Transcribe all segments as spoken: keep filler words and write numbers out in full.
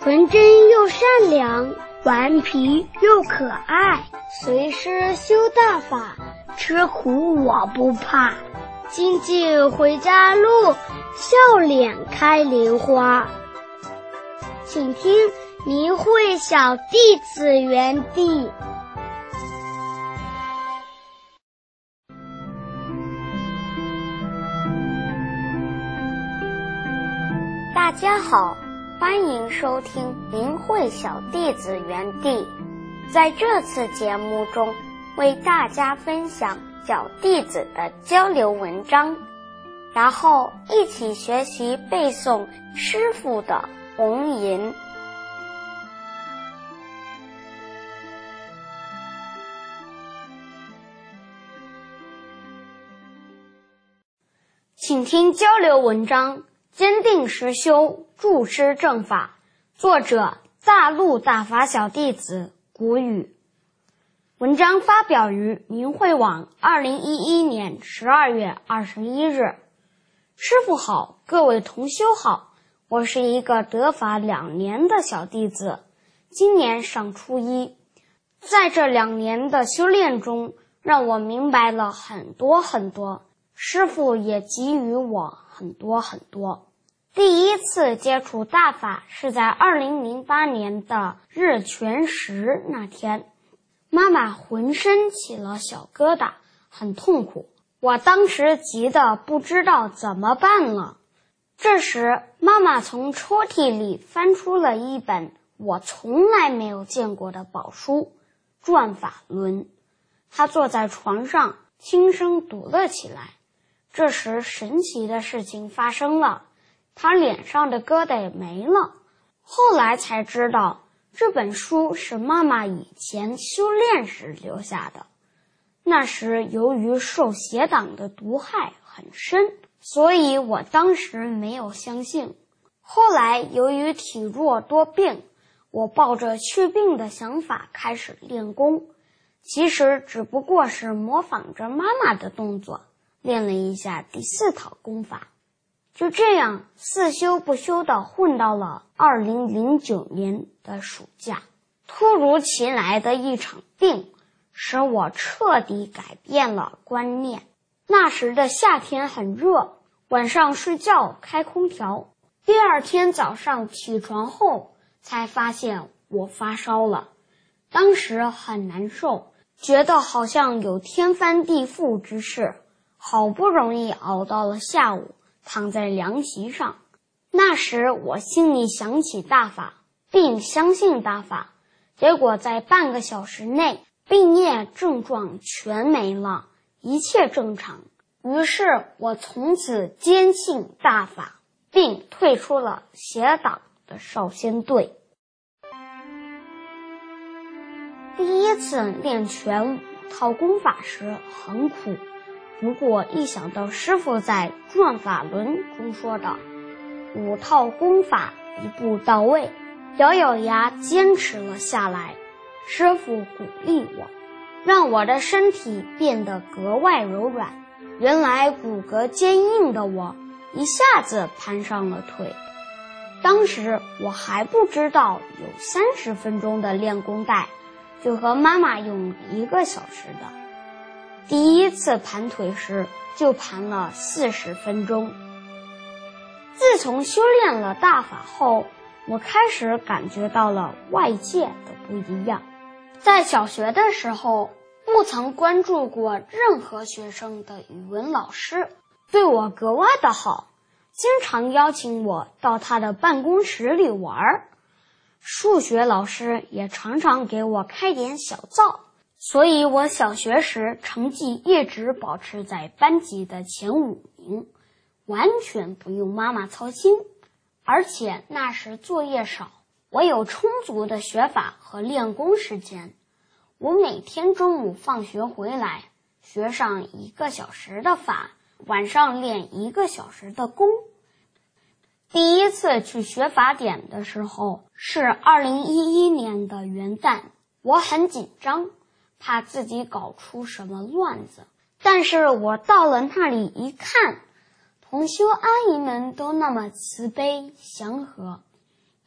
纯真又善良，顽皮又可爱。随师修大法，吃苦我不怕。金镜回家路，笑脸开莲花。请听明慧小弟子园地。大家好，欢迎收听明慧小弟子园地。在这次节目中，为大家分享小弟子的交流文章，然后一起学习背诵师父的红吟。请听交流文章：坚定实修，助师正法。作者：大陆大法小弟子古语。文章发表于明慧网二零一一年十二月二十一日。师父好，各位同修好，我是一个得法两年的小弟子，今年上初一。在这两年的修炼中，让我明白了很多很多，师父也给予我很多很多。第一次接触大法是在二零零八年的日全食那天，妈妈浑身起了小疙瘩，很痛苦。我当时急得不知道怎么办了。这时妈妈从抽屉里翻出了一本我从来没有见过的宝书《转法轮》，她坐在床上轻声读了起来。这时神奇的事情发生了，她脸上的疙瘩也没了。后来才知道，这本书是妈妈以前修炼时留下的。那时由于受邪党的毒害很深，所以我当时没有相信。后来由于体弱多病，我抱着去病的想法开始练功，其实只不过是模仿着妈妈的动作，练了一下第四套功法。就这样四修不休地混到了二零零九年的暑假。突如其来的一场病使我彻底改变了观念。那时的夏天很热，晚上睡觉开空调，第二天早上起床后才发现我发烧了。当时很难受，觉得好像有天翻地覆之势，好不容易熬到了下午，躺在凉席上。那时我心里想起大法，并相信大法，结果在半个小时内病液症状全没了，一切正常。于是我从此坚信大法，并退出了邪党的少先队。第一次练全五套功法时很苦，不过一想到师父在《转法轮》中说的五套功法一步到位，咬咬牙坚持了下来。师父鼓励我，让我的身体变得格外柔软。原来骨骼坚硬的我一下子攀上了腿。当时我还不知道有三十分钟的练功带，就和妈妈用一个小时的。第一次盘腿时就盘了四十分钟。自从修炼了大法后，我开始感觉到了外界的不一样。在小学的时候，不曾关注过任何学生的语文老师，对我格外的好，经常邀请我到他的办公室里玩。数学老师也常常给我开点小灶，所以我小学时成绩一直保持在班级的前五名，完全不用妈妈操心。而且那时作业少，我有充足的学法和练功时间。我每天中午放学回来，学上一个小时的法，晚上练一个小时的功。第一次去学法典的时候是二零一一年的元旦，我很紧张，怕自己搞出什么乱子。但是我到了那里一看，同修阿姨们都那么慈悲祥和，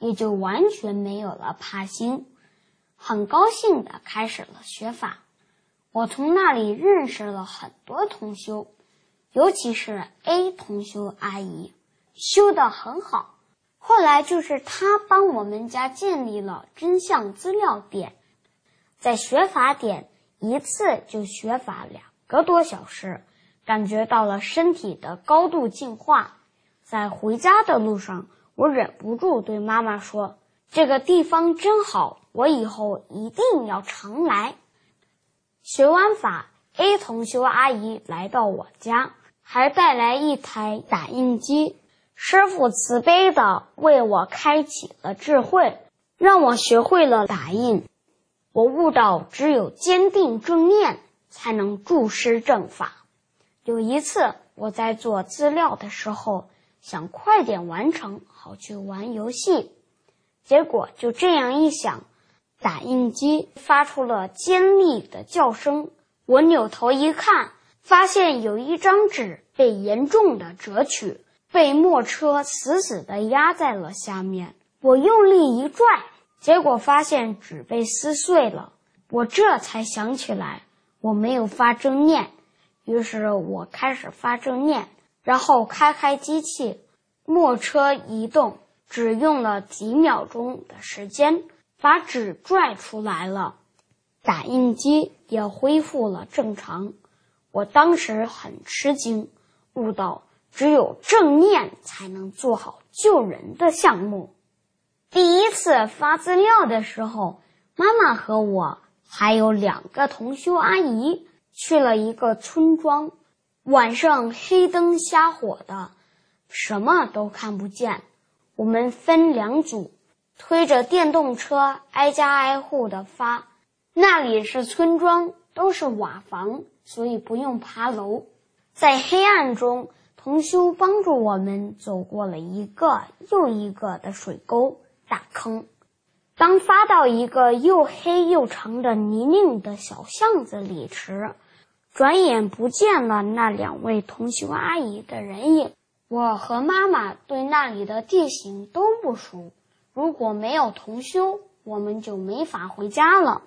也就完全没有了怕心，很高兴地开始了学法。我从那里认识了很多同修，尤其是 A 同修阿姨，修得很好。后来就是她帮我们家建立了真相资料点，在学法点一次就学法两个多小时，感觉到了身体的高度净化。在回家的路上，我忍不住对妈妈说，这个地方真好，我以后一定要常来。学完法， A 同修阿姨来到我家，还带来一台打印机。师父慈悲地为我开启了智慧，让我学会了打印。我悟到只有坚定正念才能助师正法。有一次我在做资料的时候，想快点完成好去玩游戏，结果就这样一想，打印机发出了尖利的叫声。我扭头一看，发现有一张纸被严重的折曲，被墨车死死地压在了下面。我用力一拽，结果发现纸被撕碎了。我这才想起来我没有发正念，于是我开始发正念，然后开开机器，墨车移动，只用了几秒钟的时间把纸拽出来了，打印机也恢复了正常。我当时很吃惊，悟到只有正念才能做好救人的项目。第一次发资料的时候，妈妈和我还有两个同修阿姨去了一个村庄，晚上黑灯瞎火的，什么都看不见。我们分两组，推着电动车挨家挨户的发。那里是村庄，都是瓦房，所以不用爬楼。在黑暗中，同修帮助我们走过了一个又一个的水沟大坑。当发到一个又黑又长的泥泞的小巷子里时，转眼不见了那两位同修阿姨的人影。我和妈妈对那里的地形都不熟，如果没有同修，我们就没法回家了。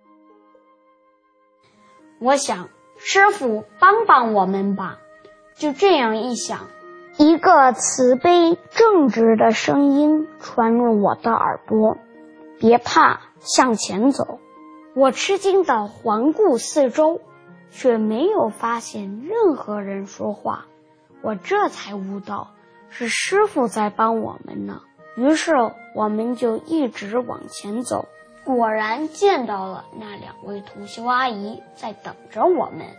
我想，师父帮帮我们吧。就这样一想，一个慈悲正直的声音传入我的耳朵，别怕，向前走。我吃惊地环顾四周，却没有发现任何人说话。我这才悟到是师父在帮我们呢。于是我们就一直往前走，果然见到了那两位同修阿姨在等着我们。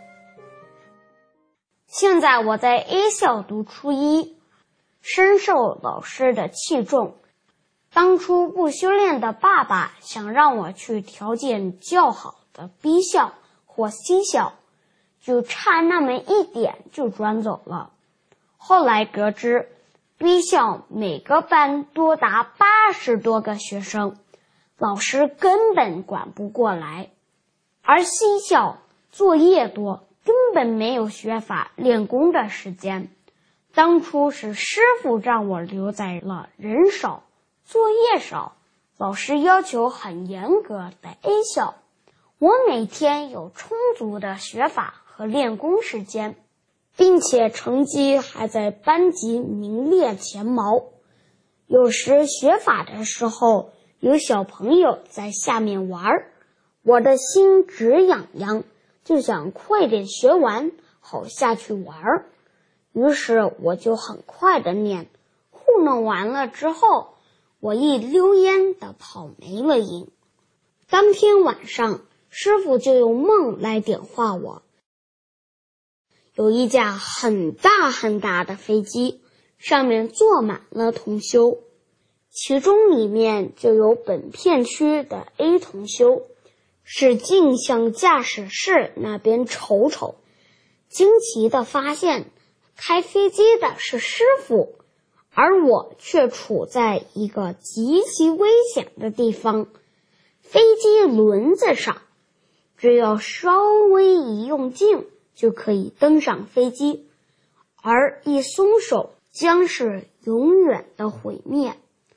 现在我在 A 校读初一，深受老师的器重。当初不修炼的爸爸想让我去条件较好的 B 校或 C 校，就差那么一点就转走了。后来得知 B 校每个班多达八十多个学生，老师根本管不过来，而 C 校作业多，根本没有学法练功的时间。当初是师父让我留在了人少作业少，老师要求很严格的 A 校，我每天有充足的学法和练功时间，并且成绩还在班级名列前茅。有时学法的时候，有小朋友在下面玩，我的心直痒痒，就想快点学完好下去玩。于是我就很快的念，糊弄完了之后，我一溜烟的跑没了影。当天晚上，师父就用梦来点化我。有一架很大很大的飞机，上面坐满了同修，其中里面就有本片区的 A 同修，使劲向驾驶室那边瞅瞅，惊奇地发现开飞机的是师父，而我却处在一个极其危险的地方，飞机轮子上，只要稍微一用劲就可以登上飞机，而一松手将是永远的毁灭。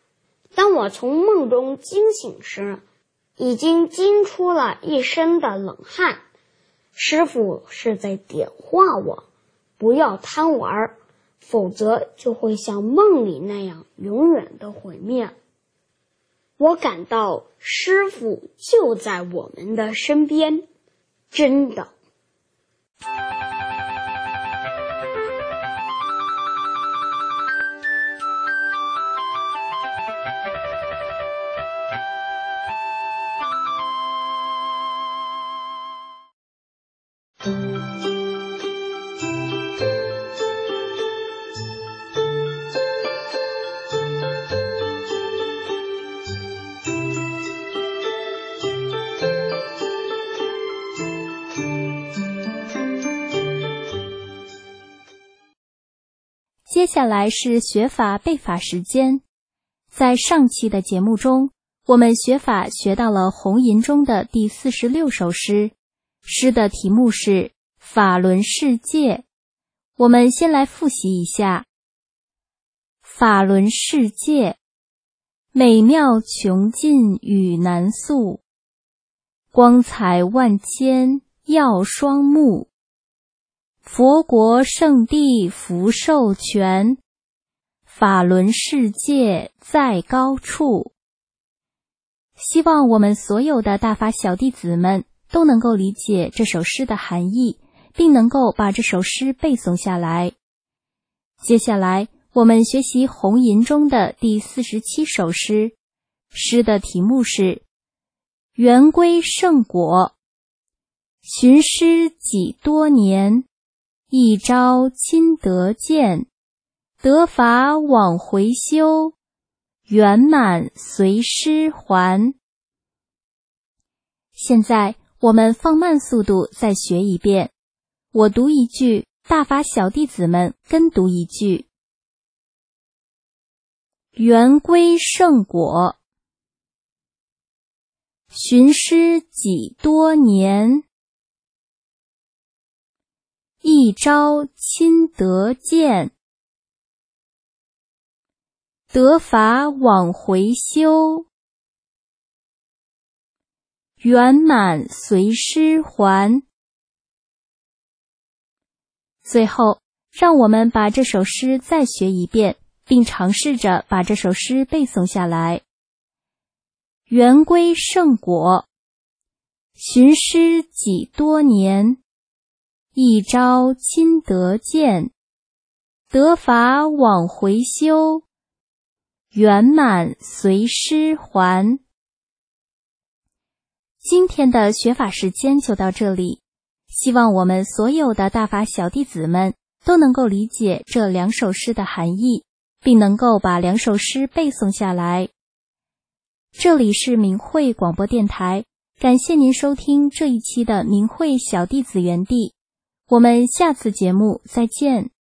当我从梦中惊醒时，已经惊出了一身的冷汗。师傅是在点化我，不要贪玩，否则就会像梦里那样永远的毁灭。我感到师傅就在我们的身边，真的。 接下来是学法背法时间。在上期的节目中，我们学法学到了红吟中的第四十六首诗，诗的题目是法轮世界。我们先来复习一下。法轮世界，美妙穷尽语难诉，光彩万千耀双目，佛国圣地福寿全，法轮世界在高处。希望我们所有的大法小弟子们都能够理解这首诗的含义，并能够把这首诗背诵下来。接下来我们学习红吟中的第四十七首诗，诗的题目是圆规圣果。寻师几多年，一朝亲得见，得法往回修，圆满随师还。现在我们放慢速度再学一遍，我读一句，大法小弟子们跟读一句。圆规圣果，寻师几多年，一朝亲得见，得法往回修，圆满随师还。最后，让我们把这首诗再学一遍，并尝试着把这首诗背诵下来。圆规圣果，寻师几多年，一朝亲得见，得法往回修，圆满随师还。今天的学法时间就到这里，希望我们所有的大法小弟子们都能够理解这两首诗的含义，并能够把两首诗背诵下来。这里是明慧广播电台，感谢您收听这一期的明慧小弟子园地，我们下次节目再见。